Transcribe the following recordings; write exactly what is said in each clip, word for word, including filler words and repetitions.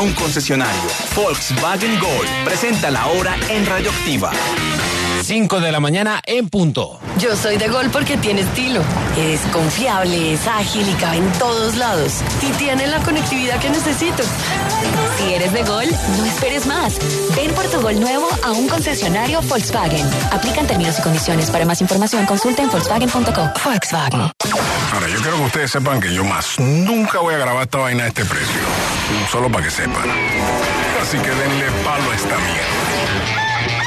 un concesionario. Volkswagen Gol presenta la hora en Radioactiva. cinco de la mañana en punto. Yo soy de Gol porque tiene estilo. Es confiable, es ágil y cabe en todos lados. Y tiene la conectividad que necesito. Si eres de Gol, no esperes más. Ven por tu Gol nuevo a un concesionario Volkswagen. Aplican términos y condiciones. Para más información, consulta en volkswagen punto com. Volkswagen. Ahora, yo quiero que ustedes sepan que yo más nunca voy a grabar esta vaina a este precio. Solo para que sepan. Así que denle palo a esta mierda.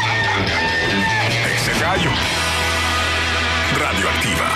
Ese gallo. Radioactiva.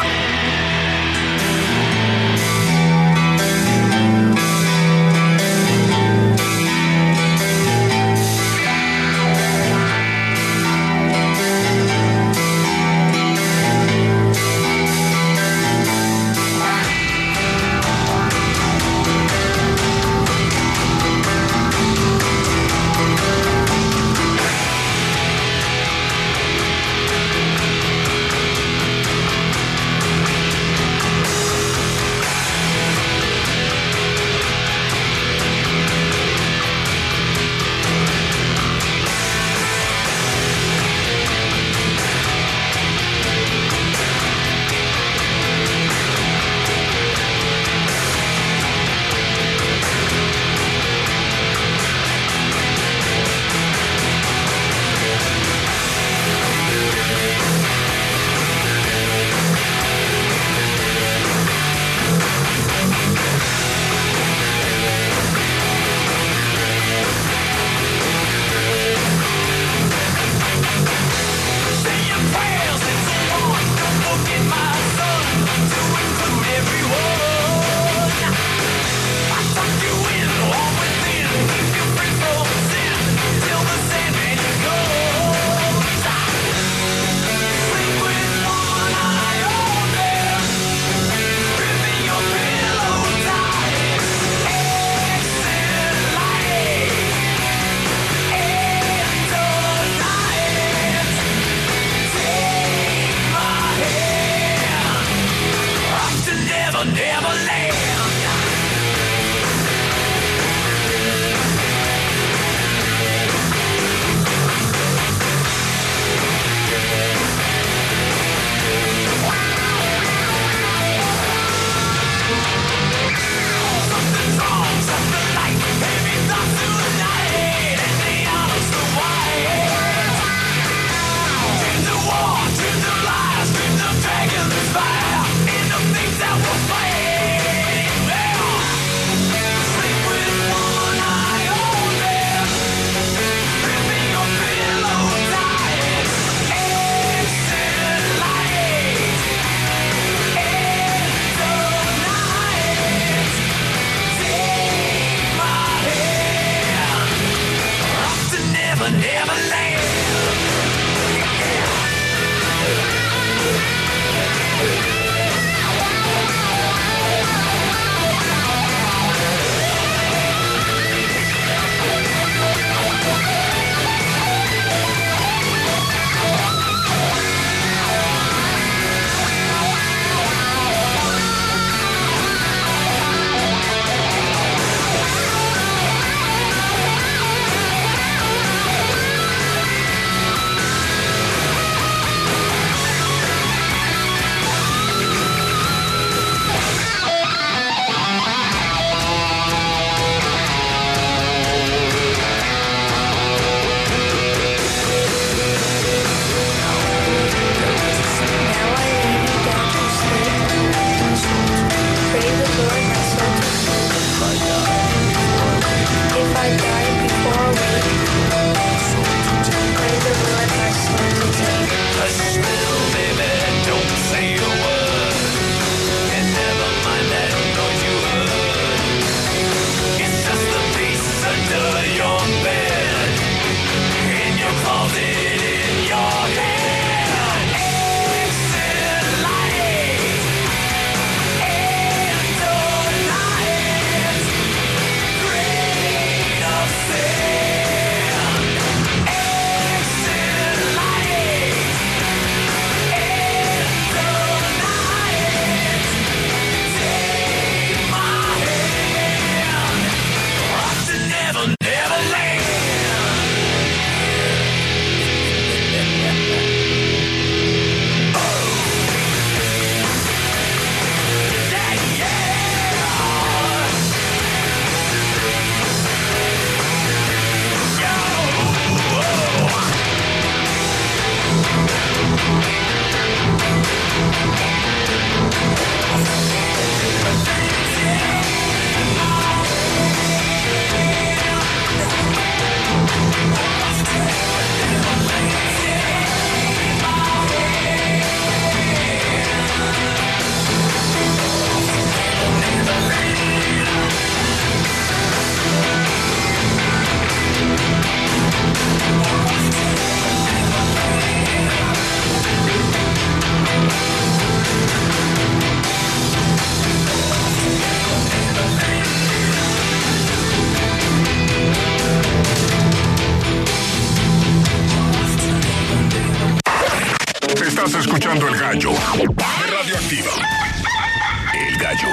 Estás escuchando El Gallo. Radioactiva. El Gallo.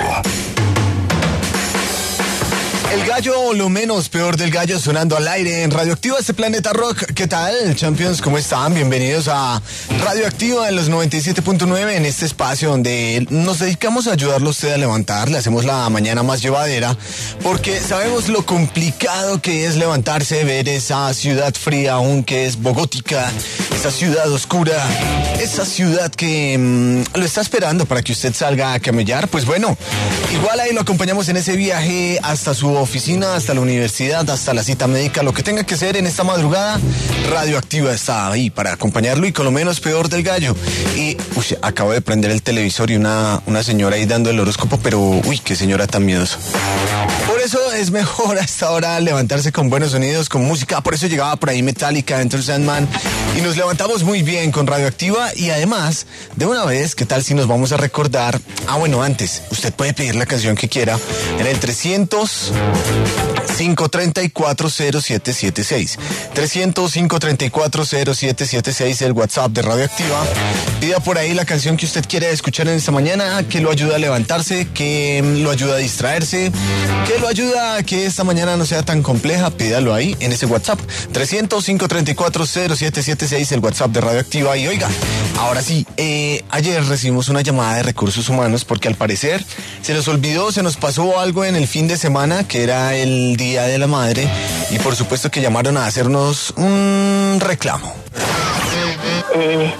El Gallo, o lo menos peor del gallo, sonando al aire en Radioactiva, este Planeta Rock. ¿Qué tal, Champions? ¿Cómo están? Bienvenidos a Radioactiva en los noventa y siete punto nueve, en este espacio donde nos dedicamos a ayudarlo a usted a levantar. Le hacemos la mañana más llevadera, porque sabemos lo complicado que es levantarse, ver esa ciudad fría aún que es bogótica, esa ciudad oscura, esa ciudad que mmm, lo está esperando para que usted salga a camellar. Pues bueno, igual ahí lo acompañamos en ese viaje hasta su oficina, hasta la universidad, hasta la cita médica, lo que tenga que ser en esta madrugada. Radioactiva está ahí para acompañarlo, y con lo menos peor del gallo. Y, uy, acabo de prender el televisor y una, una señora ahí dando el horóscopo, pero, uy, qué señora tan miedosa. Por eso es mejor a esta hora levantarse con buenos sonidos, con música. Por eso llegaba por ahí Metallica, Enter Sandman, y nos levantamos muy bien con Radioactiva. Y además, de una vez, ¿qué tal si nos vamos a recordar? Ah, bueno, antes, usted puede pedir la canción que quiera en el trescientos, cinco treinta y cuatro, cero siete siete seis. trescientos, cinco treinta y cuatro, cero siete siete seis, el WhatsApp de Radioactiva. Pida por ahí la canción que usted quiere escuchar en esta mañana, que lo ayuda a levantarse, que lo ayuda a distraerse, que lo ayuda a que esta mañana no sea tan compleja. Pídalo ahí en ese WhatsApp. trescientos, cinco treinta y cuatro, cero siete siete seis, el WhatsApp de Radioactiva. Y oiga, ahora sí, eh, ayer recibimos una llamada de Recursos Humanos porque al parecer se nos olvidó, se nos pasó algo en el fin de semana, que era el Día de la Madre, y por supuesto que llamaron a hacernos un reclamo. Eh,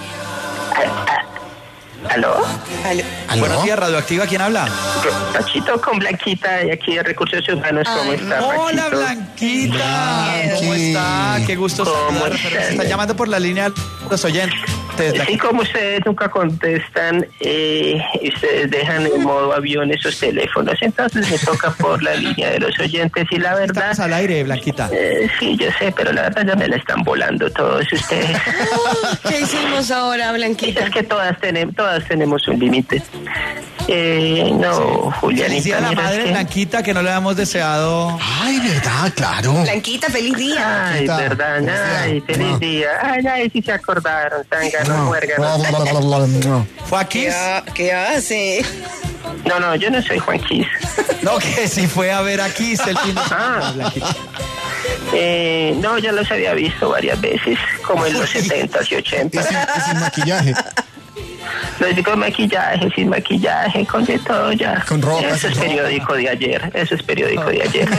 ¿Aló? ¿Aló? Buenos días, Radioactiva, ¿quién habla? Pachito con Blanquita, de aquí de Recursos Humanos. ¿Cómo está, Pachito? Hola, Blanquita. ¿Cómo está? Qué gusto saludarla. Se está llamando por la línea de los oyentes. Sí, como ustedes nunca contestan, eh, ustedes dejan en modo avión esos teléfonos, entonces me toca por la línea de los oyentes, y la verdad... Estamos al aire, Blanquita. Eh, sí, yo sé, pero la verdad ya me la están volando todos ustedes. ¿Qué hicimos ahora, Blanquita? Es que todas tenemos, todas tenemos un límite. Eh, no, Julianita. Feliz día de la madre, que... Blanquita, que no le habíamos deseado. Ay, verdad, claro. Blanquita, feliz día. Ay, Blanquita, verdad, ay, feliz no. día. Ay, ay, sí se acordaron, zánganos, No, muérganos. no, no, no, no. ¿Fue aquí? ¿Qué, ha- qué hace? No, no, yo no soy Juan Quis. No, que sí fue a ver aquí el fin de semana, Ah. Blanquita. Eh, no, ya los había visto varias veces, como en los setentas y ochentas. Es sin, es sin maquillaje. Los digo maquillaje, sin maquillaje, con de todo ya. Con ropa, Eso sin es ropa. periódico de ayer, eso es periódico de ayer.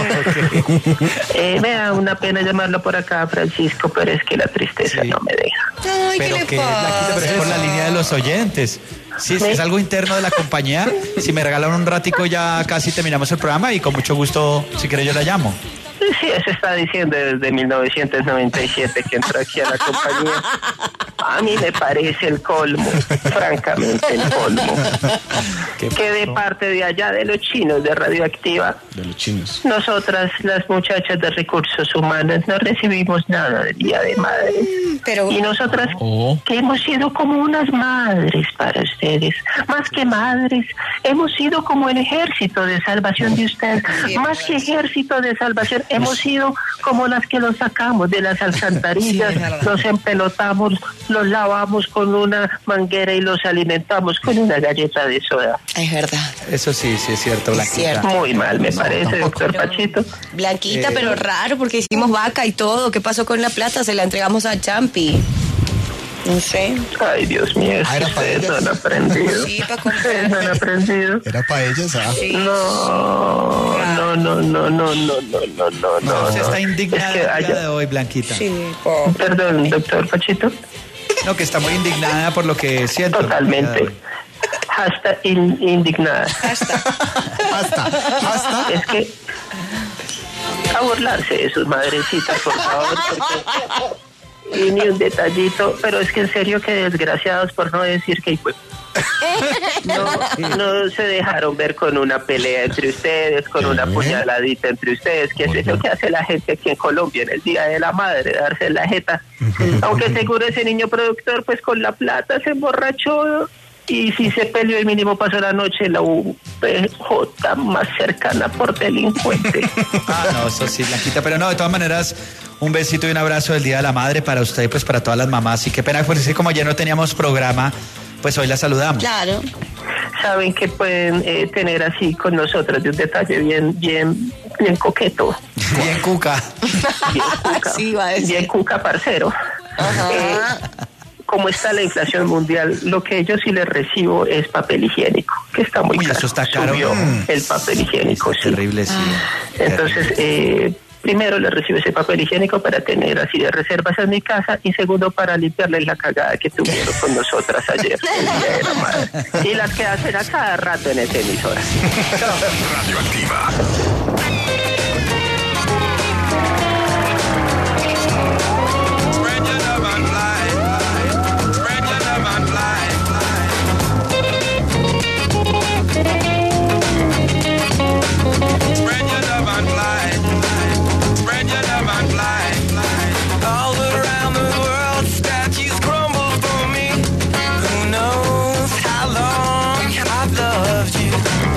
eh, me da una pena llamarlo por acá, Francisco, pero es que la tristeza Sí. no me deja. Ay, ¿qué Pero le que, Blanquita, pero es por la línea de los oyentes. Sí, es, es algo interno de la compañía. Si me regalan un ratico ya casi terminamos el programa, y con mucho gusto, si quiere, yo la llamo. Sí, eso está diciendo desde mil novecientos noventa y siete que entró aquí a la compañía. A mí me parece el colmo, francamente el colmo. ¿Qué Que de pasó? parte de allá de los chinos de Radioactiva, De los chinos. nosotras, las muchachas de Recursos Humanos, no recibimos nada del Día de Madre. Pero Y nosotras, Oh. que hemos sido como unas madres para ustedes, más que madres, hemos sido como el ejército de salvación de ustedes, Sí, más que ejército de salvación, hemos sido como las que los sacamos de las alcantarillas, Sí, es verdad. los empelotamos, los lavamos con una manguera y los alimentamos con una galleta de soda. es verdad. Eso sí, sí es cierto, Es Blanquita. cierto. Muy mal, me parece, doctor Pero- Pachito. Blanquita, Eh. pero raro porque hicimos vaca y todo. ¿Qué pasó con la plata? Se la entregamos a Champi. No sé. Ay, Dios mío, Ah, era para ustedes no ellas. han aprendido. Sí, para Ustedes no han comprar. aprendido. Era para ellas, ¿ah? Sí. No, no, no, no, no, no, no, no, no, no. Usted está Es indignada que el día haya- de hoy, Blanquita. Sí, po. Perdón, doctor Pachito. No, que está muy indignada por lo que siento. Totalmente. Hasta in- indignada. Hasta, hasta. Es que a burlarse de sus madrecitas, por favor, porque y ni un detallito, pero es que en serio que desgraciados, por no decir que pues, no, no se dejaron ver con una pelea entre ustedes, con una puñaladita entre ustedes, que es eso que hace la gente aquí en Colombia en el Día de la Madre, darse en la jeta. Aunque seguro ese niño productor pues con la plata se emborrachó. Y si se peleó, el mínimo pasó la noche en la U P J más cercana por delincuente. Ah, no, eso sí, Blanquita. Pero no, de todas maneras, un besito y un abrazo del Día de la Madre para usted y pues para todas las mamás. Y qué pena, pues sí, como ayer no teníamos programa, pues hoy la saludamos. Claro. Saben que pueden eh, tener así con nosotros de un detalle bien, bien, bien coqueto. Bien cuca. Bien cuca. Sí, va a decir. Bien cuca, parcero. Ajá. Eh, como está la inflación mundial, lo que yo sí les recibo es papel higiénico, que está muy Uy, caro. eso está caro. Subió Mm. el papel higiénico, Está sí. terrible, sí. Entonces, eh, primero les recibo ese papel higiénico para tener así de reservas en mi casa y segundo para limpiarles la cagada que tuvieron con nosotras ayer, el Día de la Madre. Y las que hacen a cada rato en esta emisora. Radioactiva. Spread your love and fly, fly. Spread your love and fly, fly. Spread your love and fly, fly. Spread your love and fly, fly. All around the world, statues crumble for me. Who knows how long I've loved you?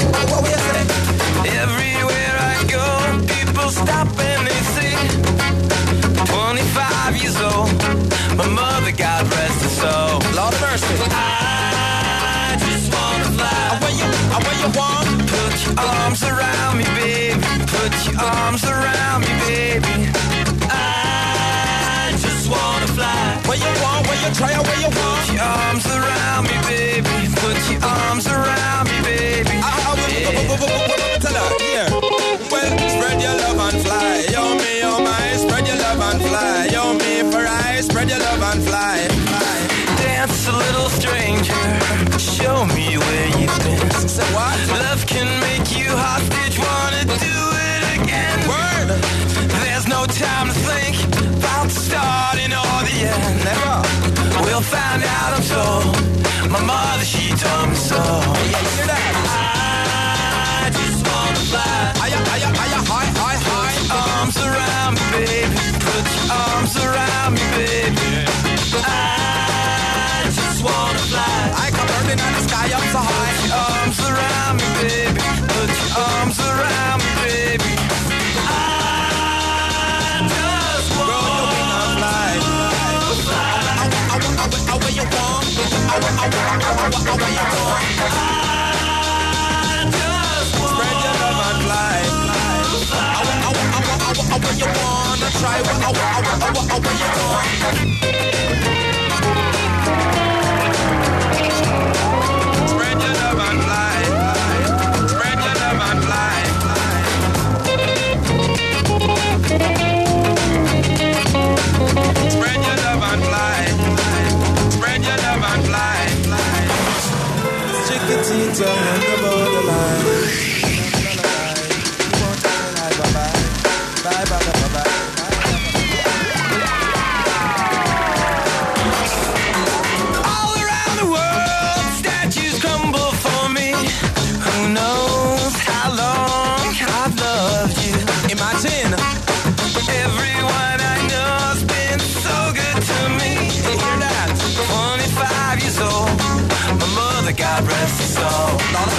Everywhere I go, people stop and they say, twenty-five years old, my mother, God rest her soul. Lord mercy. I just wanna fly. Where you, where you want? Put your arms around me, baby. Put your arms around me, baby. I just wanna fly. Where you want? Where you try? Where you want? Put your arms around me, baby. Put your arms around me, baby. I, I will, yeah. Tell her, yeah. Well, spread your love and fly. Yo me, oh my, spread your love and fly. Yo me for I, spread your love and fly. fly. Dance a little stranger, show me where you've been. Say what? Love can make you hostage, wanna do it again. Word. There's no time to think about the starting or the end. Never. We'll find out, I'm told. My mother, she told me so. Yeah, you hear that? I just wanna fly. Higher, higher, higher, high, high, high. Arms around me, baby. Put your arms around me, baby. I just wanna fly. I come burning on the sky up so high. Put your arms around me, baby. Put your arms around me, baby. I just wanna fly. I where you want. I where you want. I just wanna spread your love and fly. I where you wanna try. I where you want. Spread your love and fly, fly. Spread your love and fly, fly. Spread your love and fly, fly. Spread your love and fly, fly. Chickatita on the borderline. Bye, bye, bye, bye, bye. God rest his soul.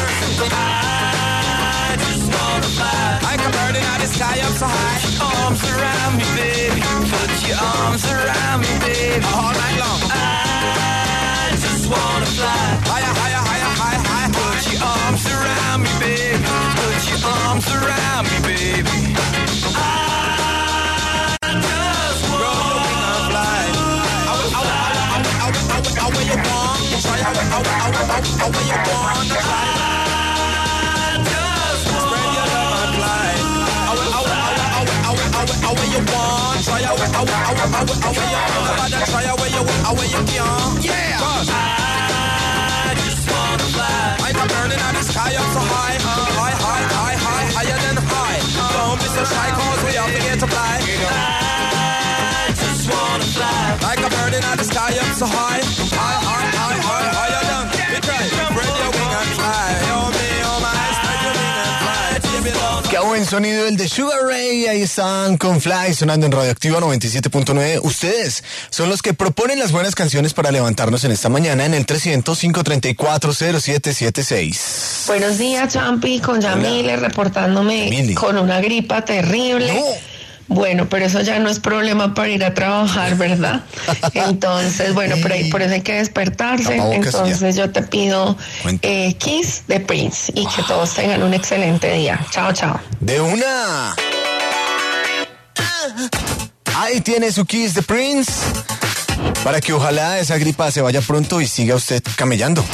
I just wanna fly. I can burn it out the sky up so high. Put your arms around me, baby. Put your arms around me, baby. All night long. I just wanna fly. Higher, higher, higher, higher, higher. Put your arms around me, baby. Put your arms around me, baby. I just wanna fly. I will, I will, I will, I will, I will, I will, you want. Try, I will, I will, I will, I will, I will, you want. Try. Spread your love and fly. I will, I will, I will, I will, I will, I will, I will, you want. Try, I will, I will, I will, I will, I will, you want. Nobody try, I will, you will, I will, you can. Yeah. I just wanna fly. I'm burning out the sky up so high, high, high, high, high, higher than high. Don't be so shy, cause we all forget to fly. I just wanna fly. Like a bird in the sky up so high, high, high, high, high, higher than. We try, spread your wing and fly. Oh me, oh my, spread your wing and fly. Qué buen sonido el de Sugar Ray. Ahí están con Fly sonando en Radioactiva noventa y siete punto nueve. Ustedes son los que proponen las buenas canciones para levantarnos en esta mañana en el trescientos, cinco treinta y cuatro, cero siete siete seis. Buenos días, Champi, con Yamile reportándome Yamile. con una gripa terrible. No. Bueno, pero eso ya no es problema para ir a trabajar, ¿verdad? Entonces, bueno, por ahí, por eso hay que despertarse. Entonces yo te pido eh, Kiss de Prince y que todos tengan un excelente día. Chao, chao. De una. Ahí tiene su Kiss de Prince. Para que ojalá esa gripa se vaya pronto y siga usted camellando.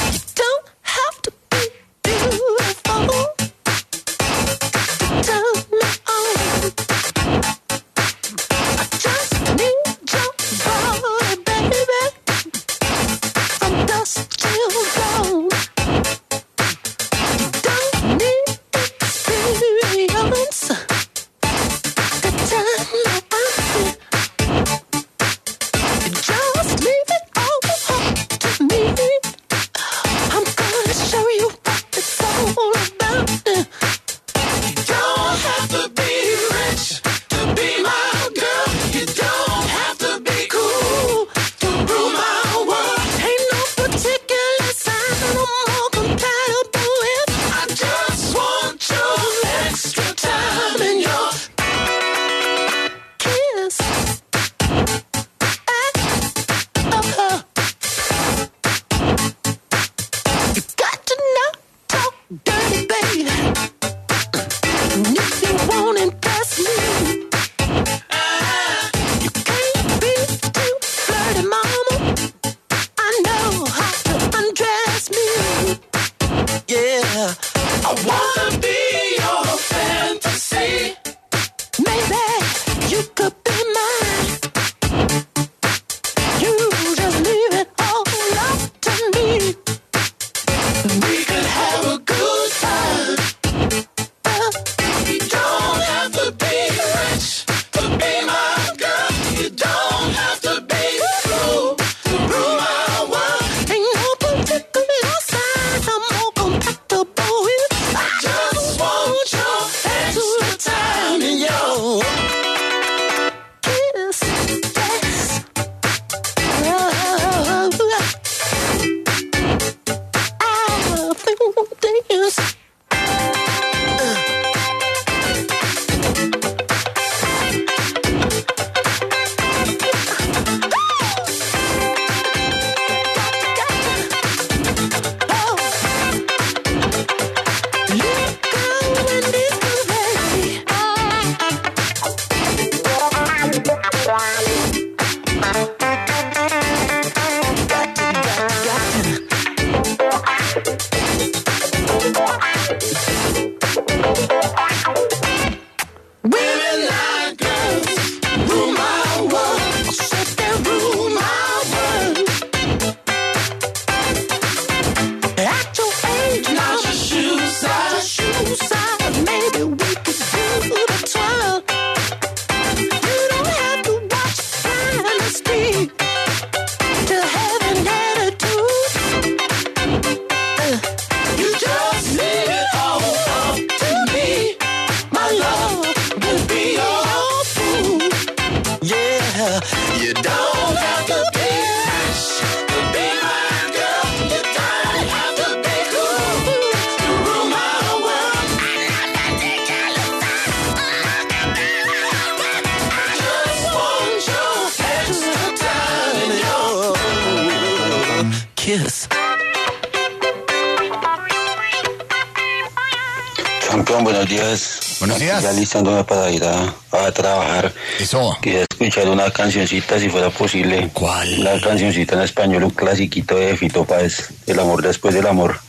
Campeón, buenos días. Buenos días. Ya listándome para ir a, a trabajar. Eso. Quería escuchar una cancioncita, si fuera posible. ¿Cuál? Una cancioncita en español, un clasiquito de Fito Páez, El amor después del amor.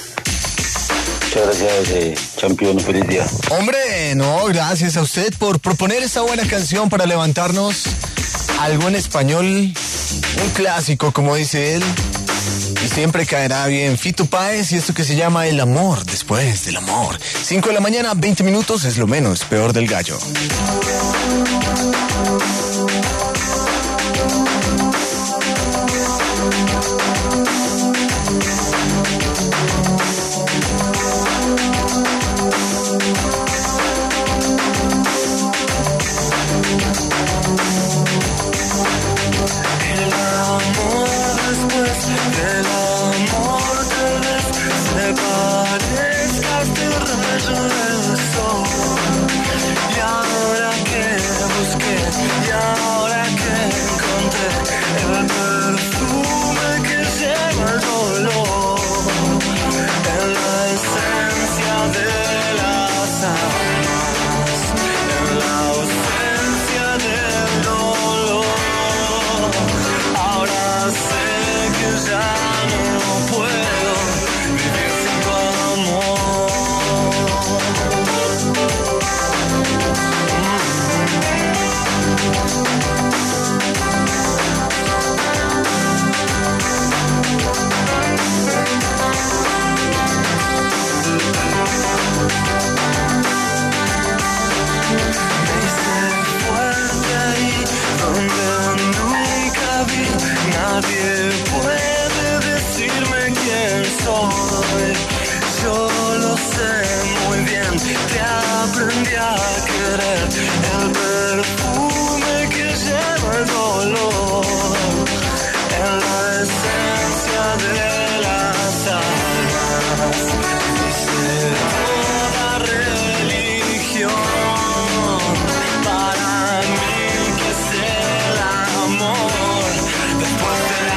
Muchas gracias, eh, campeón, feliz día. Hombre, no, gracias a usted por proponer esta buena canción para levantarnos. Algo en español, un clásico, como dice él. Y siempre caerá bien. Fito Páez y esto que se llama El amor después del amor. cinco de la mañana, veinte minutos, es lo menos peor del gallo. Parezcas de rayo del sol y ahora Y ahora que encontré el perfume que lleva el dolor, en la esencia de las almas, en la ausencia del dolor, ahora sé que ya no puedo vivir sin tu amor. Me hice fuerte ahí donde nunca vi. Nadie puede decirme quién soy. Yo lo sé muy bien, te aprendí a querer. El perfume que lleva el dolor, en la esencia de las almas. Hice toda religión para mí, que es el amor después del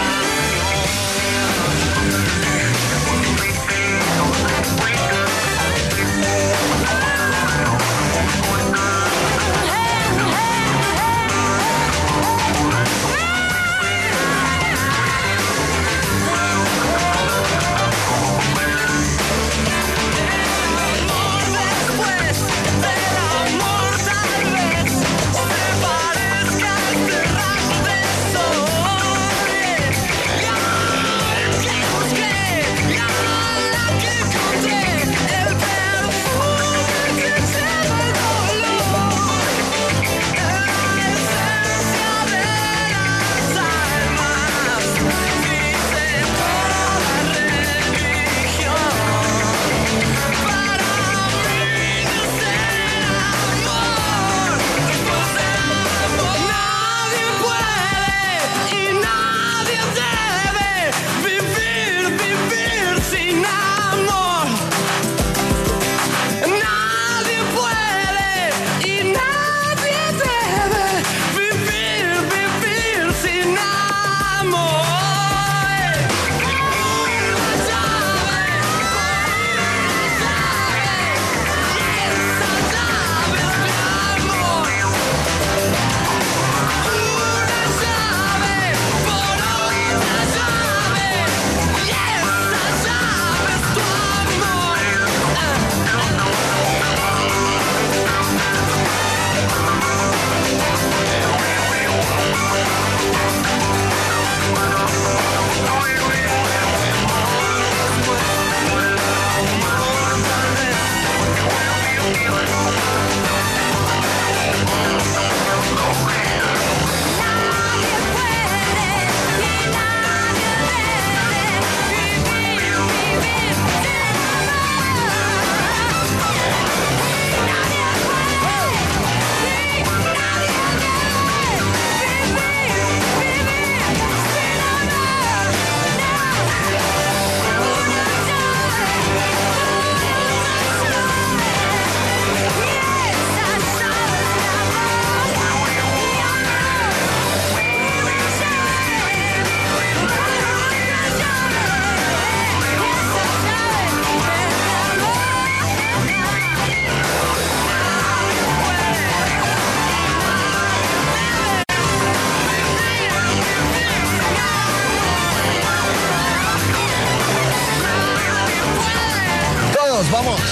Vamos.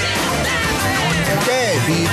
¿Qué, Vivi?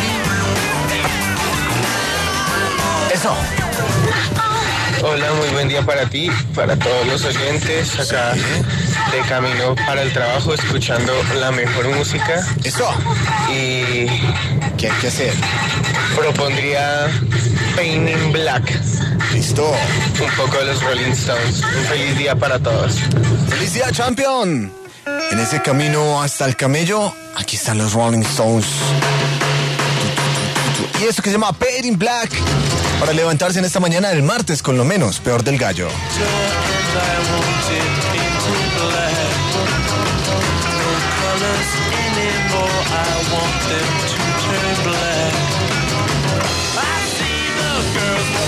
Eso. Hola, muy buen día para ti, para todos los oyentes, acá de camino para el trabajo, escuchando la mejor música. Eso. Y ¿qué hay que hacer? Propondría Pain in Black. Listo. Un poco de los Rolling Stones. Un feliz día para todos. ¡Feliz día, champion! En ese camino hasta el camello, aquí están los Rolling Stones. Y esto que se llama Pain in Black, para levantarse en esta mañana del martes con lo menos peor del gallo. I see the girls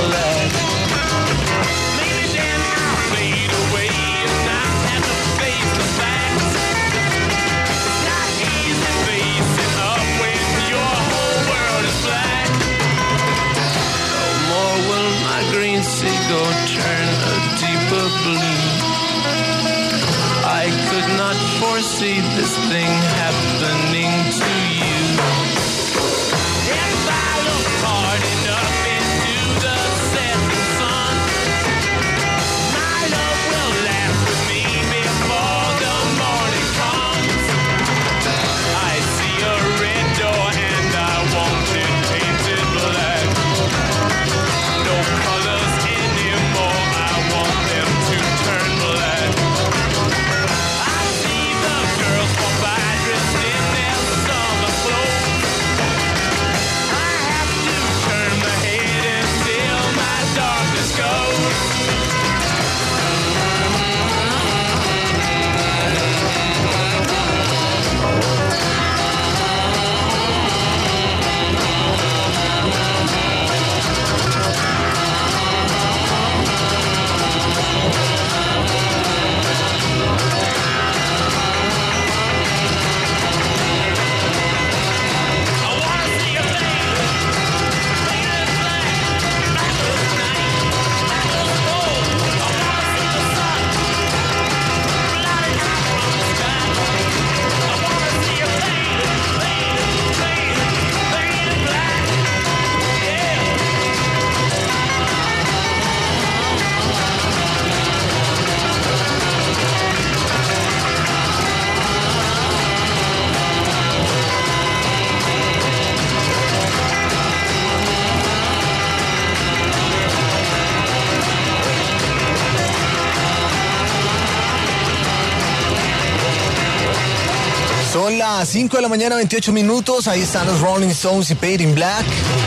black. Maybe then I'll fade away and not have to face the facts. It's not easy facing up when your whole world is black. No more will my green seagull turn a deeper blue. I could not foresee this thing happening to you. If I look hard enough into the setting sun, my love will laugh with me before the morning comes. I see a red door and I want it painted black. No colors anymore, I want them to turn black. I see the girls walk by dressed in their summer clothes. I have to turn my head until my darkness goes. Son las cinco de la mañana, veintiocho minutos. Ahí están los Rolling Stones y Paid in Black.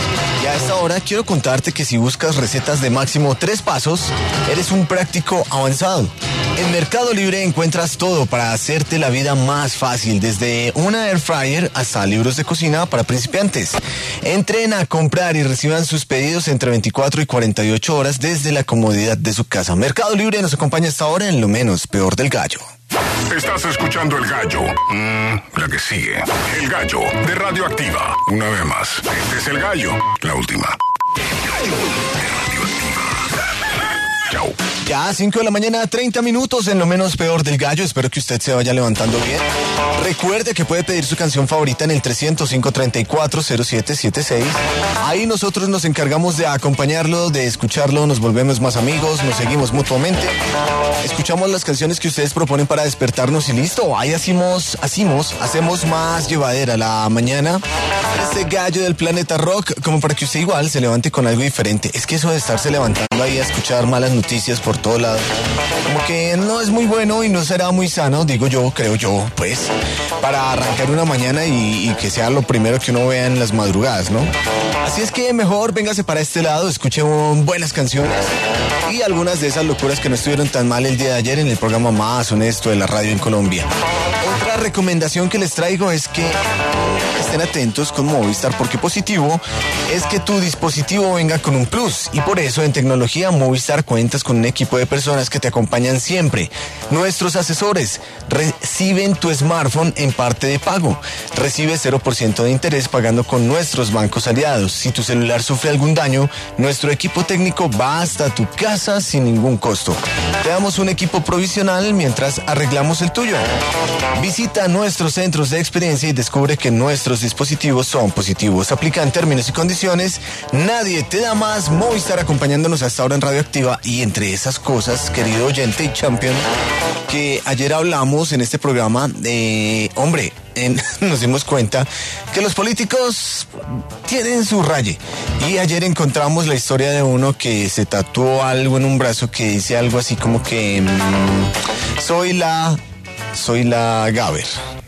Y a esta hora quiero contarte que si buscas recetas de máximo tres pasos, eres un práctico avanzado. En Mercado Libre encuentras todo para hacerte la vida más fácil, desde una air fryer hasta libros de cocina para principiantes. Entren a comprar y reciban sus pedidos entre veinticuatro y cuarenta y ocho horas desde la comodidad de su casa. Mercado Libre nos acompaña hasta ahora en lo menos peor del gallo. Estás escuchando El Gallo. Mm, la que sigue. El Gallo de Radioactiva. Una vez más. Este es El Gallo. La última. El Gallo de Radioactiva. Chao. Ya, cinco de la mañana, treinta minutos en lo menos peor del gallo. Espero que usted se vaya levantando bien. Recuerde que puede pedir su canción favorita en el trescientos cinco, treinta y cuatro, cero siete siete seis. Ahí nosotros nos encargamos de acompañarlo, de escucharlo, nos volvemos más amigos, nos seguimos mutuamente. Escuchamos las canciones que ustedes proponen para despertarnos y listo. Ahí hacemos, hacemos, hacemos más llevadera la mañana. Este gallo del planeta rock, como para que usted igual se levante con algo diferente. Es que eso de estarse levantando ahí a escuchar malas noticias por todo lado, como que no es muy bueno y no será muy sano, digo yo, creo yo, pues, para arrancar una mañana y, y que sea lo primero que uno vea en las madrugadas, ¿no? Así es que mejor véngase para este lado, escuche buenas canciones y algunas de esas locuras que no estuvieron tan mal el día de ayer en el programa más honesto de la radio en Colombia. Otra recomendación que les traigo es que estén atentos con Movistar, porque positivo es que tu dispositivo venga con un plus, y por eso en Tecnología Movistar cuentas con un equipo de personas que te acompañan siempre. Nuestros asesores reciben tu smartphone en parte de pago. Recibe cero por ciento de interés pagando con nuestros bancos aliados. Si tu celular sufre algún daño, nuestro equipo técnico va hasta tu casa sin ningún costo. Te damos un equipo provisional mientras arreglamos el tuyo. Visita nuestros centros de experiencia y descubre que nuestros dispositivos son positivos. Aplican términos y condiciones. Nadie te da más. Movistar acompañándonos hasta ahora en Radioactiva. Y entre esas cosas, querido oyente y champion, que ayer hablamos en este programa, de, hombre, en, nos dimos cuenta que los políticos tienen su raye. Y ayer encontramos la historia de uno que se tatuó algo en un brazo que dice algo así como que mmm, soy la... Soy la Gaber.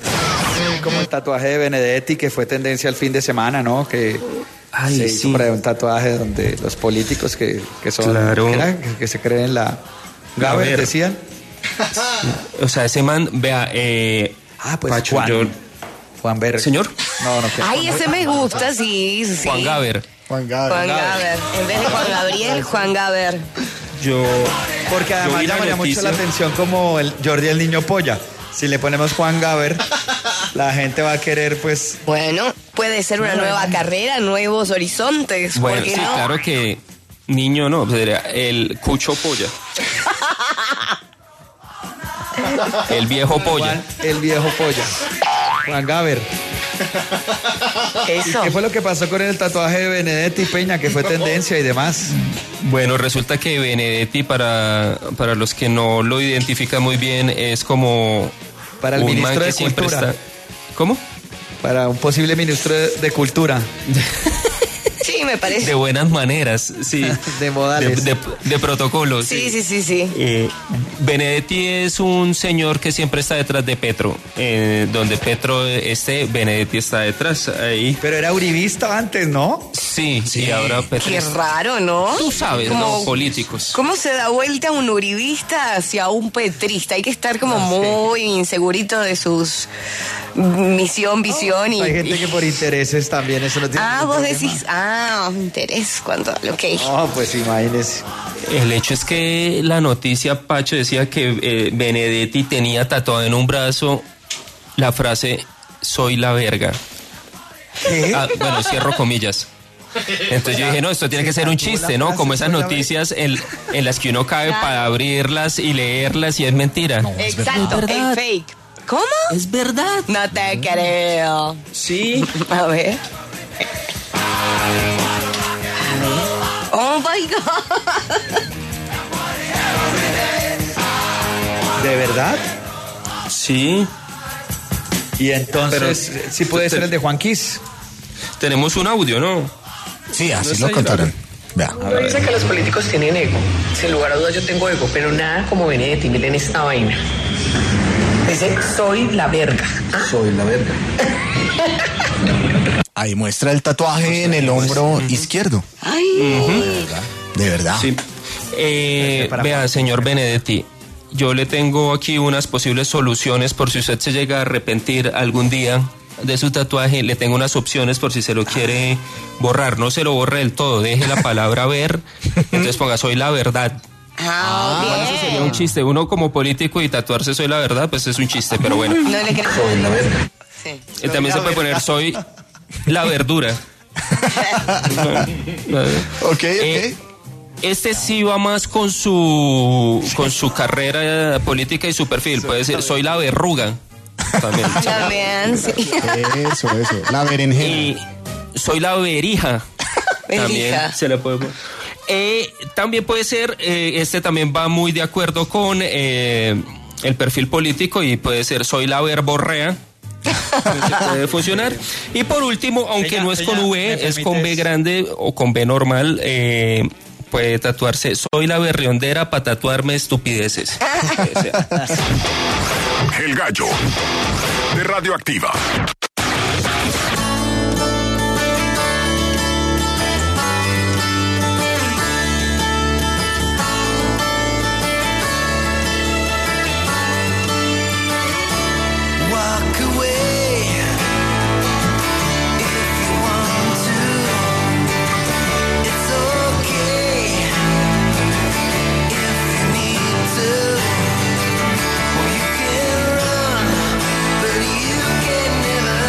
Como el tatuaje de Benedetti, que fue tendencia el fin de semana, ¿no? Que Ay, se hizo sí. por ahí un tatuaje donde los políticos que, que son... Claro. Que, era, que se creen la Gaber, Gaber. decían. Sí. O sea, ese man, vea... Eh, ah, pues Pacho, Juan. yo... Juan Berg. ¿Señor? No, no. Ay, ese me gusta, sí, sí. Juan Gaber. Juan Gaber. Juan Gaber. En vez de Juan Gabriel, Juan Gaber. Yo. Porque además Yo vi la llamaría mucho noticia. la atención como el Jordi el niño polla. Si le ponemos Juan Gaber, la gente va a querer, pues. Bueno, puede ser una nueva carrera, nuevos horizontes. Bueno, ¿por qué sí, no? claro que niño no, sería el cucho polla. El viejo polla. Juan, el viejo polla. Juan Gaber. Eso. ¿Y qué fue lo que pasó con el tatuaje de Benedetti Peña, que fue tendencia y demás? Bueno, resulta que Benedetti, para, para los que no lo identifican muy bien, es como Para el un ministro man que de siempre Cultura. está- ¿Cómo? Para un posible ministro de, de Cultura. Sí, me parece. De buenas maneras, sí. De modales. De, de- de protocolos. Sí, sí, sí, sí. Eh, Benedetti es un señor que siempre está detrás de Petro. Eh, donde Petro esté, Benedetti está detrás. Ahí. Pero era uribista antes, ¿no? Sí, sí, ahora Petro. Qué raro, ¿no? Tú sabes, Como- ¿no? Políticos. ¿Cómo se da vuelta un uribista hacia un petrista? Hay que estar como muy insegurito de sus misión, visión y... Hay gente que por intereses también, eso no tiene Ah, ningún vos problema. decís, ah, interés, cuánto, ok. No, pues imagínese. El hecho es que la noticia, Pacho, decía que eh, Benedetti tenía tatuado en un brazo la frase "soy la verga". ¿Qué? Ah, bueno, cierro comillas. Entonces yo dije, no, esto tiene que ser un chiste, ¿no? Como esas noticias en, en las que uno cae para abrirlas y leerlas y es mentira. Exacto, el fake. ¿Cómo? Es verdad. No te creo. Sí. A ver. Oh my God. ¿De verdad? Sí. Y entonces, Pero- sí puede te- ser el de Juan Kiss. Tenemos un audio, ¿no? Sí, así No lo está contaron. Vea. Uno dice que los políticos tienen ego. Sin lugar a dudas yo tengo ego, pero nada como Benedetti, miren esta vaina. Dice, soy la verga. Soy la verga. Ahí muestra el tatuaje en el hombro izquierdo. Ay. De verdad. Sí. Eh, Para vea, Juan. señor Benedetti, yo le tengo aquí unas posibles soluciones por si usted se llega a arrepentir algún día de su tatuaje. Le tengo unas opciones por si se lo quiere borrar. No se lo borre del todo, deje la palabra ver, entonces ponga "soy la verdad". Ah, Igual eso bien. sería un chiste. Uno como político y tatuarse "soy la verdad", pues es un chiste, pero bueno. No le creo. Soy la verga. Sí. Eh, También se puede poner "soy la verdura". Ok, ok. Eh, Este sí va más con su con su carrera política y su perfil. Puede ser "soy la verruga". También. También, sí. Eso, eso. La berenjena. Y "soy la verija". También Verija. se la puede poner. Eh, también puede ser, eh, este también va muy de acuerdo con eh, el perfil político y puede ser "soy la verborrea". Se puede funcionar. Y por último, aunque Peña, no es con Peña, V, ¿me es con B permites? grande o con B normal, eh, puede tatuarse "soy la berriondera para tatuarme estupideces". O sea, El Gallo de Radioactiva. Walk away if you want to. It's okay if you need to. Or you can run, but you can never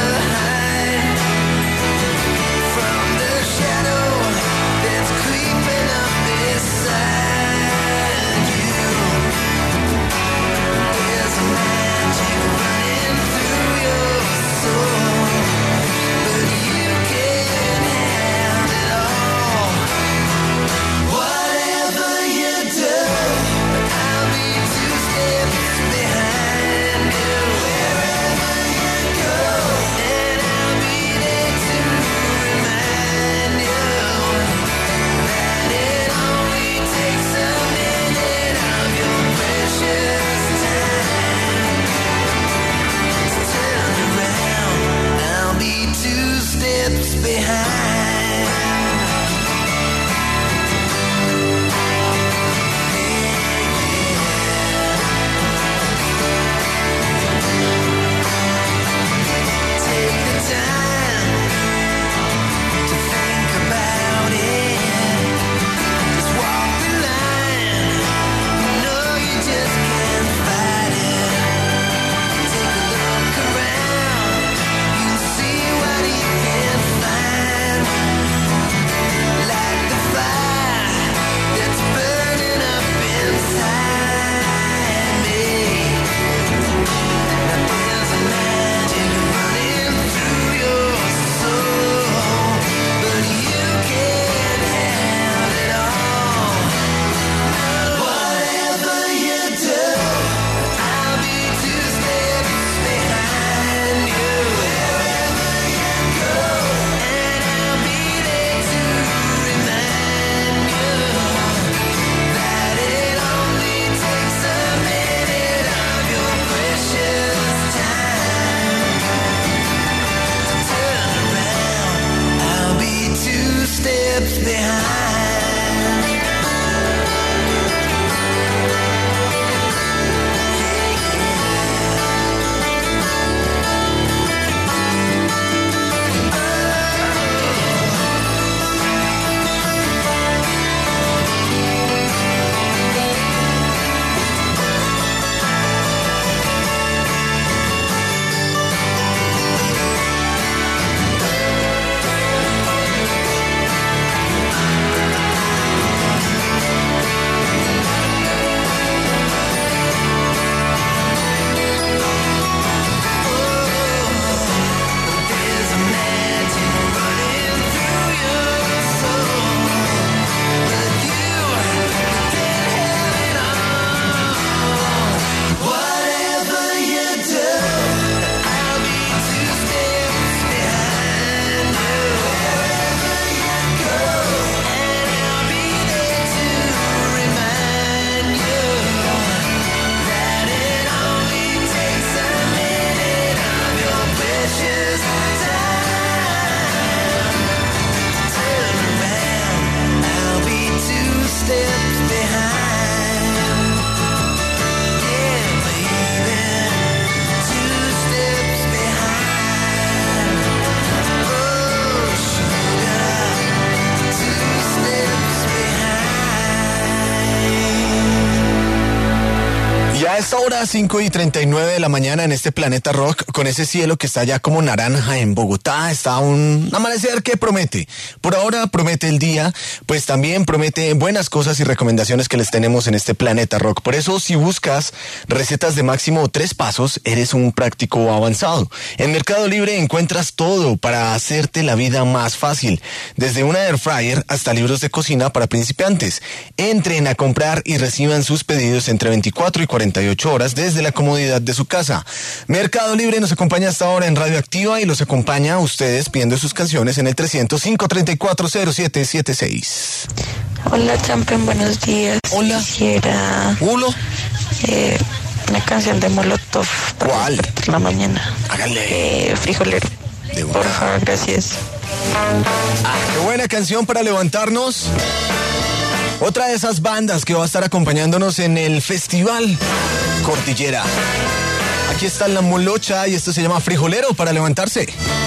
A esta hora, cinco y treinta y nueve de la mañana en este Planeta Rock, con ese cielo que está ya como naranja en Bogotá, está un amanecer que promete. Por ahora promete el día, pues también promete buenas cosas y recomendaciones que les tenemos en este Planeta Rock. Por eso, si buscas recetas de máximo tres pasos, eres un práctico avanzado. En Mercado Libre encuentras todo para hacerte la vida más fácil, desde una air fryer hasta libros de cocina para principiantes. Entren a comprar y reciban sus pedidos entre veinticuatro y cuarenta y ocho horas desde la comodidad de su casa. Mercado Libre nos acompaña hasta ahora en Radioactiva y los acompaña a ustedes pidiendo sus canciones en el trescientos, cinco treinta y cuatro, cero siete siete seis. Hola, Champion, buenos días. Hola. Quisiera Hola. Eh, una canción de Molotov. ¿Cuál? Por la mañana. Háganle. Eh, frijolero. De Por favor, gracias. Ah, qué buena canción para levantarnos. Otra de esas bandas que va a estar acompañándonos en el Festival Cordillera. Aquí está La Molocha y esto se llama Frijolero para levantarse.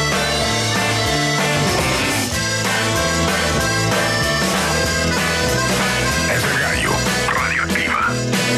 Es el gallo, Radioactiva.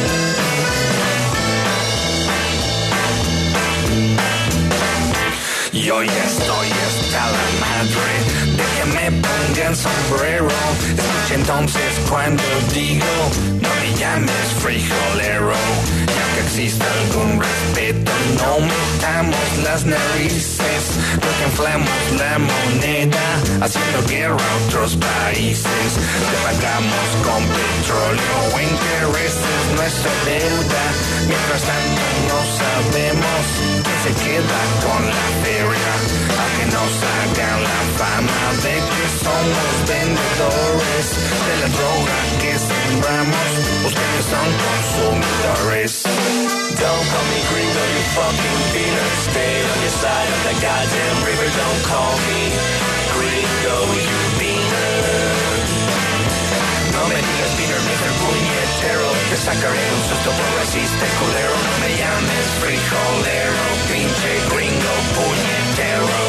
Yo ya estoy hasta la madre de que me pongan sombrero. Escucha entonces cuando digo, no me llames frijolero. Ya que existe algún respeto, no metamos las narices, porque inflamos la moneda, haciendo guerra a otros países. Le pagamos con petróleo o intereses nuestra deuda. Mientras tanto no sabemos quién se queda con la feria, aunque nos hagan la fama de que somos vendedores de la droga que sembramos. Ustedes son consumidores. Don't call me gringo, you fucking beaner. Stay on your side of the goddamn river. Don't call me gringo, you beaner. No me digas beaner, mister Puñetero. Te sacaré un susto por racista y culero. No me llames frijolero, pinche gringo puñetero.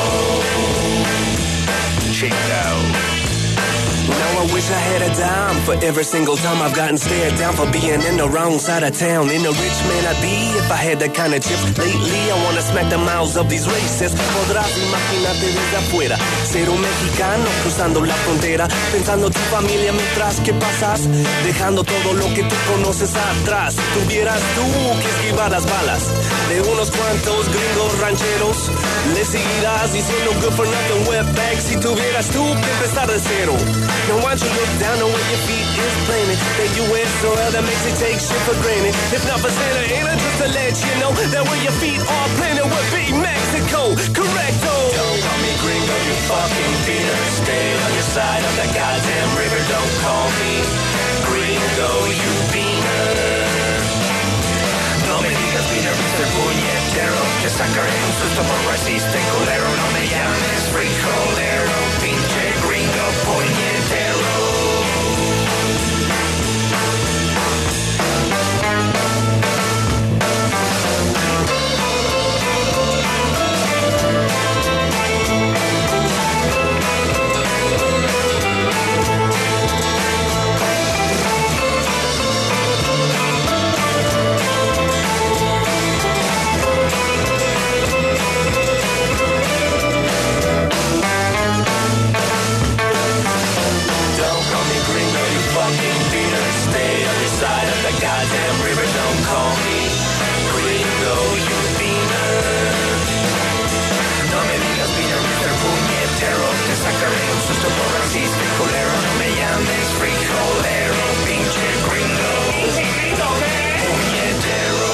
Chico. Now I wish I had a dime for every single time I've gotten stared down for being in the wrong side of town. In a rich man I'd be if I had that kind of chips. Lately I wanna smack the mouths of these racists. Podrás imaginarte desde afuera ser un mexicano cruzando la frontera, pensando tu familia mientras que pasas, dejando todo lo que tú conoces atrás. Tuvieras tú que esquivar las balas de unos cuantos gringos rancheros. Le seguirás diciendo good for nothing wetbags si tuvieras tú que empezar de cero. Now why don't you look down on where your feet is planted? That U S soil that makes you take shit for granted. If not for Santa Ana, just to let you know that where your feet are planted would be Mexico. Correcto. Don't call me gringo, you fucking beaner. Stay on your side of that goddamn river. Don't call me gringo, you beaner. No me digas beaner, mister Puñetero. Te sacaré un susto por racista y culero. No me llames frijolero, pinche gringo puñetero. Goddamn river, don't call me gringo, you beaner. No me digas beaner, mister Puñetero. Te sacaré un susto por racista y culero. No me llames frijolero, pinche gringo, puñetero.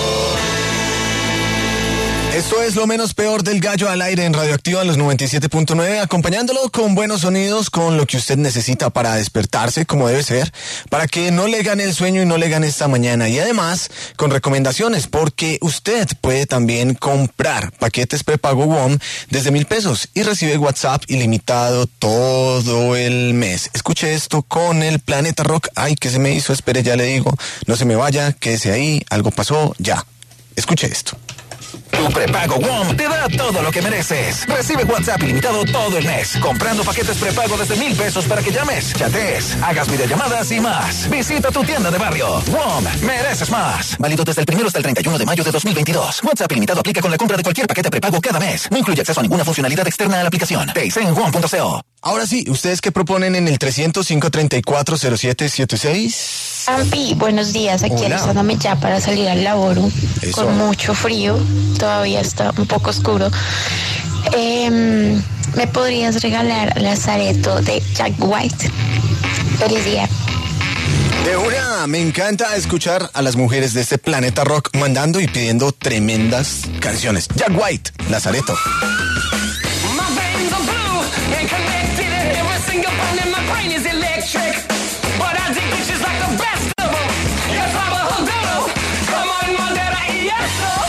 Esto es Lo Menos Peor del Gallo al aire en Radioactiva en los noventa y siete punto nueve, acompañándolo con buenos sonidos, con lo que usted necesita para despertarse como debe ser, para que no le gane el sueño y no le gane esta mañana. Y además, con recomendaciones, porque usted puede también comprar paquetes prepago W O M desde mil pesos y recibe WhatsApp ilimitado todo el mes. Escuche esto con el Planeta Rock. Ay, ¿qué se me hizo? Espere, ya le digo. No se me vaya, quédese ahí, algo pasó, ya. Escuche esto. Tu prepago WOM te da todo lo que mereces. Recibe WhatsApp ilimitado todo el mes, comprando paquetes prepago desde mil pesos para que llames, chatees, hagas videollamadas y más. Visita tu tienda de barrio. WOM, mereces más. Válido desde el primero hasta el treinta y uno de mayo de dos mil veintidós. WhatsApp ilimitado aplica con la compra de cualquier paquete prepago cada mes. No incluye acceso a ninguna funcionalidad externa a la aplicación. Te hice en WOM punto co. Ahora sí, ¿ustedes qué proponen en el trescientos cinco treinta y cuatro cero siete setenta y seis? Ampi, buenos días, aquí Hola. alistándome ya para salir al laboro, Eso. con mucho frío, todavía está un poco oscuro. Eh, ¿Me podrías regalar Lazareto de Jack White? Feliz día. De una, me encanta escuchar a las mujeres de este planeta rock mandando y pidiendo tremendas canciones. Jack White, Lazareto. My veins are blue and connected, and every single bone in my brain is electric. But I dig bitches like the best of them. Yes, I'm a hoodoo. Come on, Mandela, yes, sir.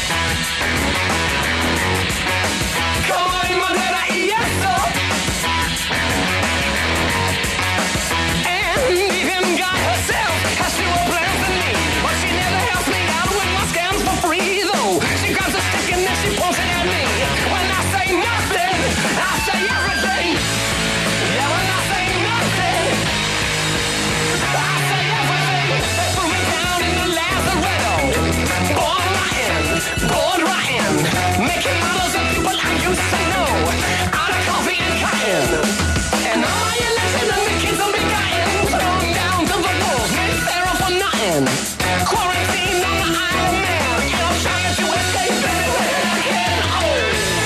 Come on, Mandela, yes, sir. And even God herself has fewer plans than me, but she never helps me out with my scams for free, though. She grabs a stick and then she pulls it at me. When I say nothing, I say everything. Yeah, when I say nothing, I say everything. They put me down in the lazaretto. Born rotten, born rotten. Making models of people I used to know. Out of coffee and cotton. And all my elections and the kids will be gotten. Thrown down to the wolves, made Pharaoh for nothing. Quarantined on the Isle of Man. And I'm trying to escape everywhere I can. Oh.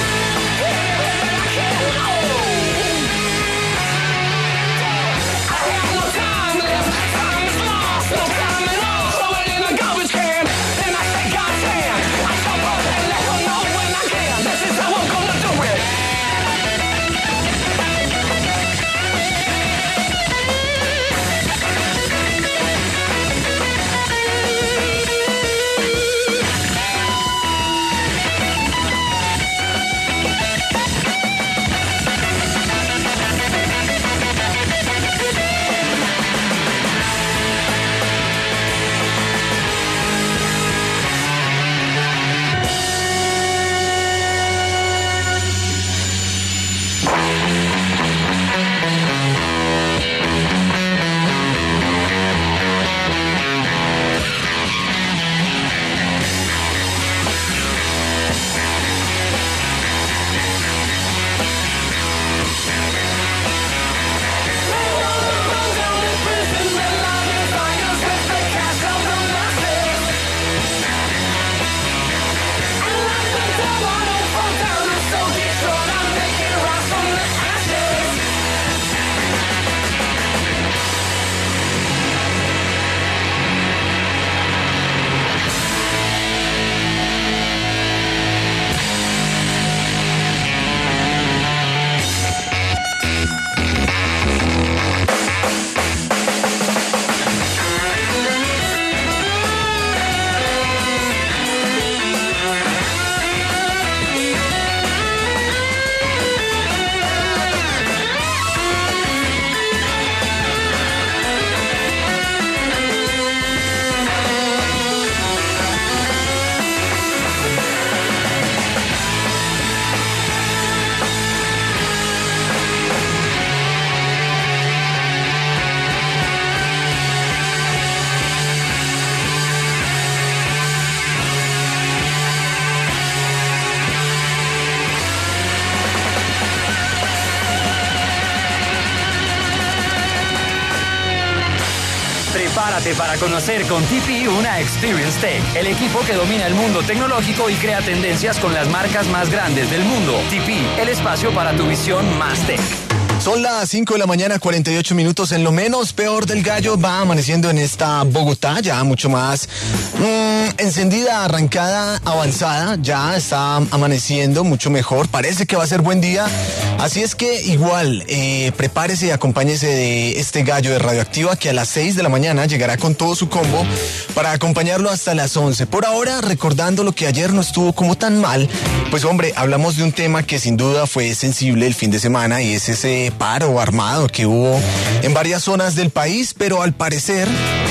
Prepárate para conocer con T P una Experience Tech, el equipo que domina el mundo tecnológico y crea tendencias con las marcas más grandes del mundo. T P, el espacio para tu visión más tech. Son las cinco de la mañana, cuarenta y ocho minutos. En lo menos peor del gallo va amaneciendo en esta Bogotá, ya mucho más mmm, encendida, arrancada, avanzada. Ya está amaneciendo mucho mejor. Parece que va a ser buen día. Así es que igual, eh, prepárese y acompáñese de este gallo de Radioactiva que a las seis de la mañana llegará con todo su combo para acompañarlo hasta las once. Por ahora, recordando lo que ayer no estuvo como tan mal, pues hombre, hablamos de un tema que sin duda fue sensible el fin de semana y es ese paro armado que hubo en varias zonas del país, pero al parecer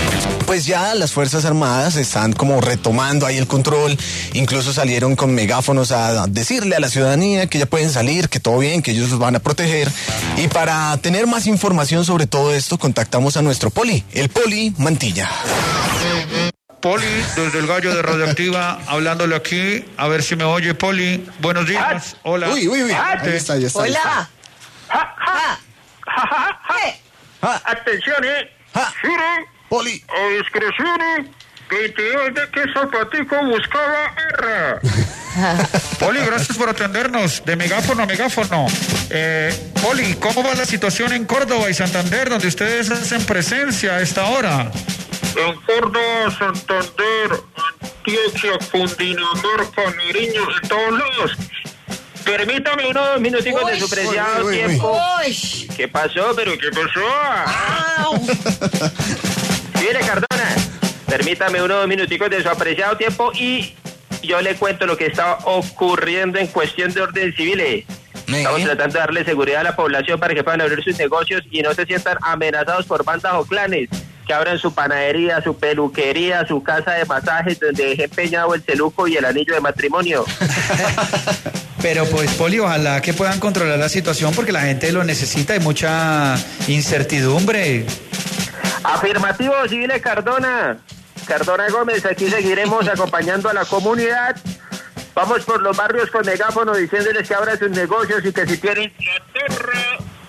pues ya las Fuerzas Armadas están como retomando ahí el control, incluso salieron con megáfonos a decirle a la ciudadanía que ya pueden salir, que todo bien, que ellos los van a proteger. Y para tener más información sobre todo esto, contactamos a nuestro Poli, el Poli Mantilla. Poli, desde el Gallo de Radioactiva, hablándole aquí, a ver si me oye, Poli. Buenos días, hola. Uy, uy, uy, ahí está, ahí está. Hola. Ja, ja. Ja, ja, ja. Atención, eh. Gire. Poli. A discreción, eh. veintidós de qué zapatico buscaba erra. Poli, gracias por atendernos. De megáfono a megáfono. Eh, Poli, ¿cómo va la situación en Córdoba y Santander, donde ustedes hacen presencia a esta hora? En Córdoba, Santander, Antioquia, Cundinamarca, Nariño, en todos lados. Permítame unos minuticos de su preciado uy, uy, tiempo. Uy. ¿Qué pasó? ¿Pero qué pasó? Mire, Cardona, permítame unos minuticos de su apreciado tiempo y yo le cuento lo que está ocurriendo en cuestión de orden civil. Estamos tratando de darle seguridad a la población para que puedan abrir sus negocios y no se sientan amenazados por bandas o clanes que abran su panadería, su peluquería, su casa de masajes donde deje empeñado el celuco y el anillo de matrimonio. Pero pues, Poli, ojalá que puedan controlar la situación porque la gente lo necesita, hay mucha incertidumbre. Afirmativo, Civile Cardona. Cardona Gómez, aquí seguiremos acompañando a la comunidad. Vamos por los barrios con megáfono diciéndoles que abran sus negocios y que si tienen la torre,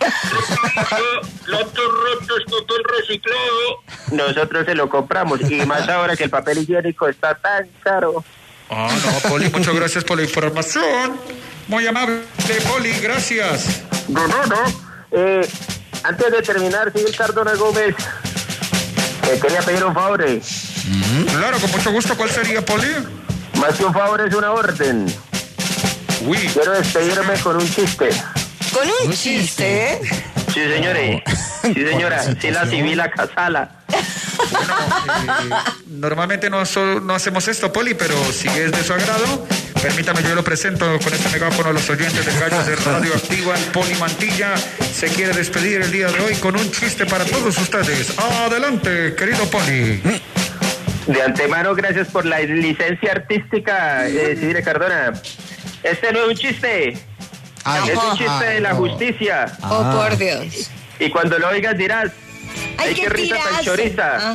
la torre de papel reciclado, nosotros se lo compramos. Y más ahora que el papel higiénico está tan caro. Ah, no, Poli, muchas gracias por la información. Muy amable, Poli, gracias. No, no, no. Eh, antes de terminar, Civil Cardona Gómez, eh, quería pedir un favor. Eh. Mm-hmm. Claro, con mucho gusto. ¿Cuál sería, Poli? Más que un favor, es una orden. Uy. Quiero despedirme con un chiste. ¿Con un chiste? Sí, señores. Sí, señora. Sí, la civil a casala. Bueno, eh, normalmente no, so, no hacemos esto, Poli, pero si es de su agrado, permítame, yo lo presento con este megáfono a los oyentes de Gallos de Radioactiva. El Poli Mantilla se quiere despedir el día de hoy con un chiste para todos ustedes. Adelante, querido Poli. De antemano, gracias por la licencia artística, eh, Civile Cardona. Este no es un chiste. Ay, es un chiste de la justicia. Oh, ah. por Dios. Y cuando lo oigas dirás, ¡ay, ay qué, qué risa tan choriza! Ah.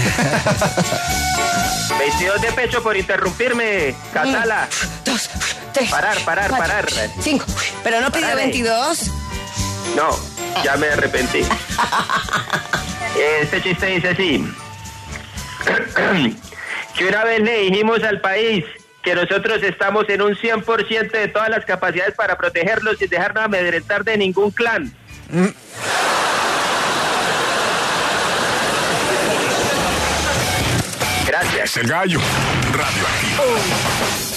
veintidós de pecho por interrumpirme, Catala. Un, dos, tres. Parar, parar, cuatro, parar. Cinco. ¿Pero no pidió veintidós? No, ya me arrepentí. Este chiste dice así. Que una vez le dijimos al país que nosotros estamos en un cien por ciento de todas las capacidades para protegerlos sin dejarnos amedrentar de ningún clan. Mm. Gracias. Es el Gallo, Radioactivo. Uh.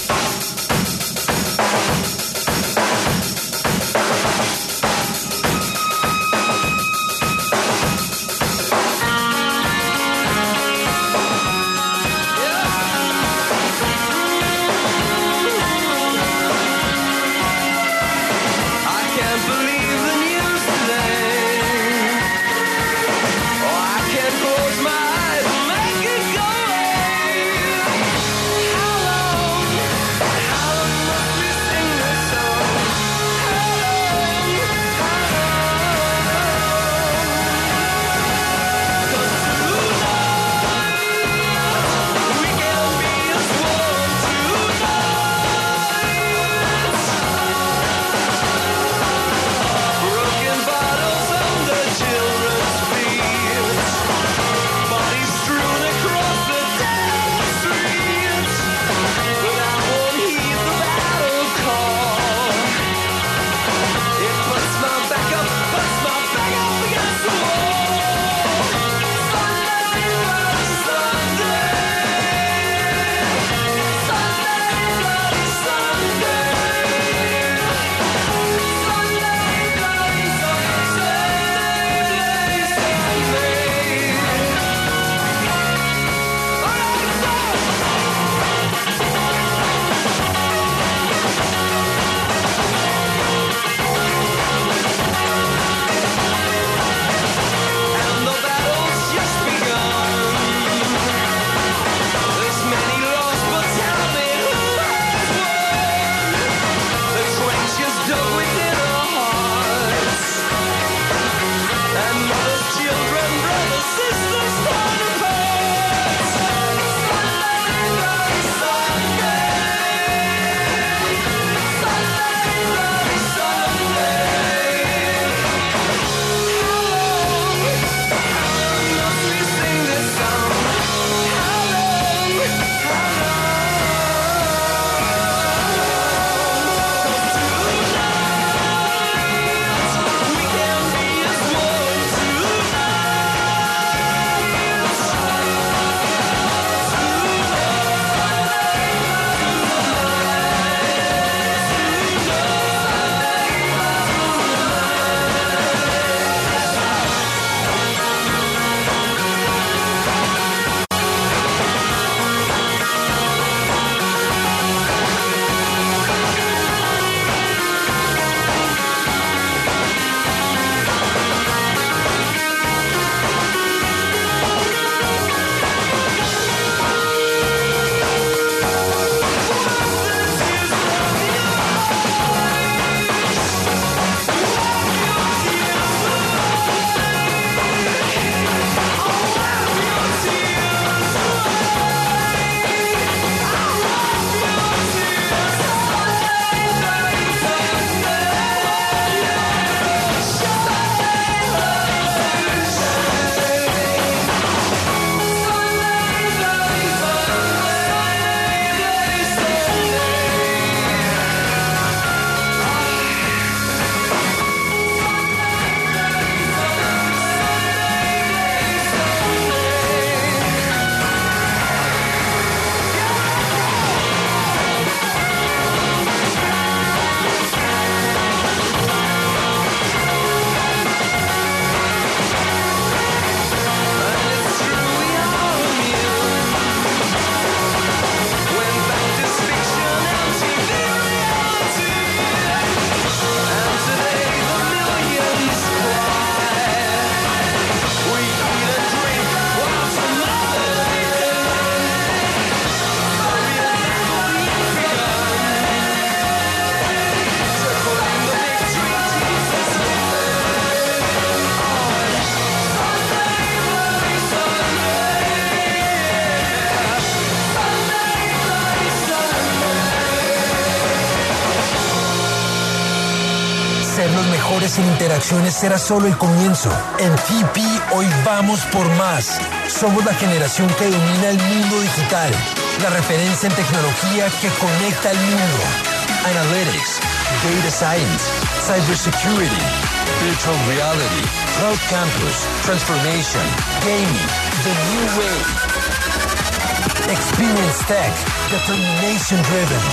mejores en interacciones será solo el comienzo. En T P hoy vamos por más. Somos la generación que domina el mundo digital, la referencia en tecnología que conecta al mundo. Analytics, Data Science, Cybersecurity, Virtual Reality, Cloud Campus, Transformation, Gaming, The New Wave. Experience Tech, Determination Driven.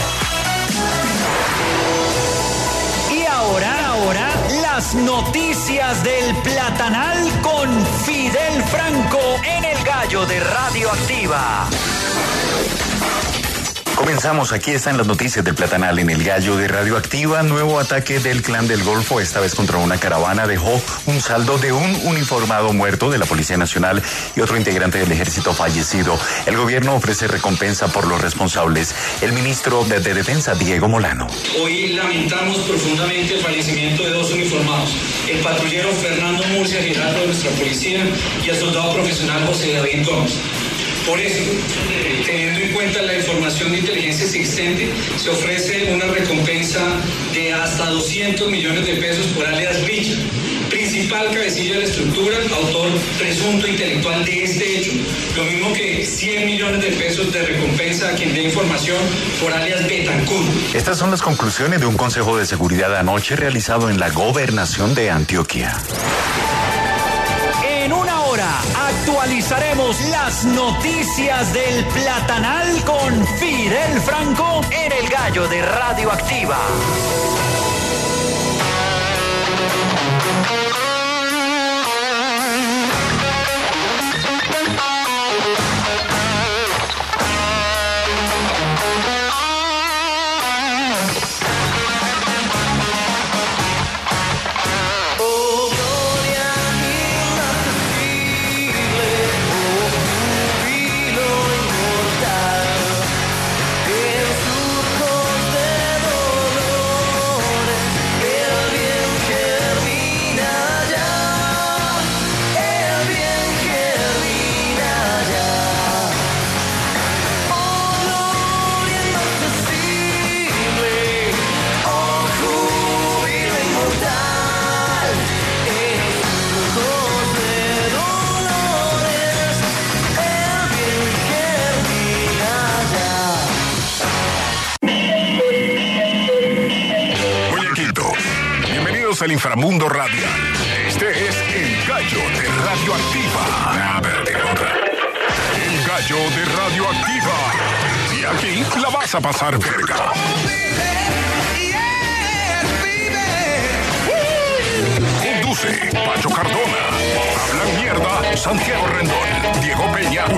Y ahora, ahora, las noticias del Platanal con Fidel Franco en el Gallo de Radioactiva. Comenzamos, aquí están las noticias del Platanal en el Gallo de Radioactiva. Nuevo ataque del Clan del Golfo, esta vez contra una caravana, dejó un saldo de un uniformado muerto de la Policía Nacional y otro integrante del Ejército fallecido. El gobierno ofrece recompensa por los responsables. El ministro de, de Defensa, Diego Molano. Hoy lamentamos profundamente el fallecimiento de dos uniformados, el patrullero Fernando Murcia Giraldo de nuestra policía y el soldado profesional José David Gómez. Por eso, teniendo en cuenta la información de inteligencia existente, se ofrece una recompensa de hasta doscientos millones de pesos por alias Richard, principal cabecilla de la estructura, autor presunto intelectual de este hecho. Lo mismo que cien millones de pesos de recompensa a quien dé información por alias Betancourt. Estas son las conclusiones de un consejo de seguridad anoche realizado en la gobernación de Antioquia. En una hora actualizaremos las noticias del Platanal con Fidel Franco en el Gallo de Radioactiva. Al inframundo radial. Este es el Gallo de Radioactiva. A ver, otra. El Gallo de Radioactiva. Y aquí la vas a pasar verga. Conduce Pacho Cardona. Hablan mierda Santiago Rendón, Diego Peña.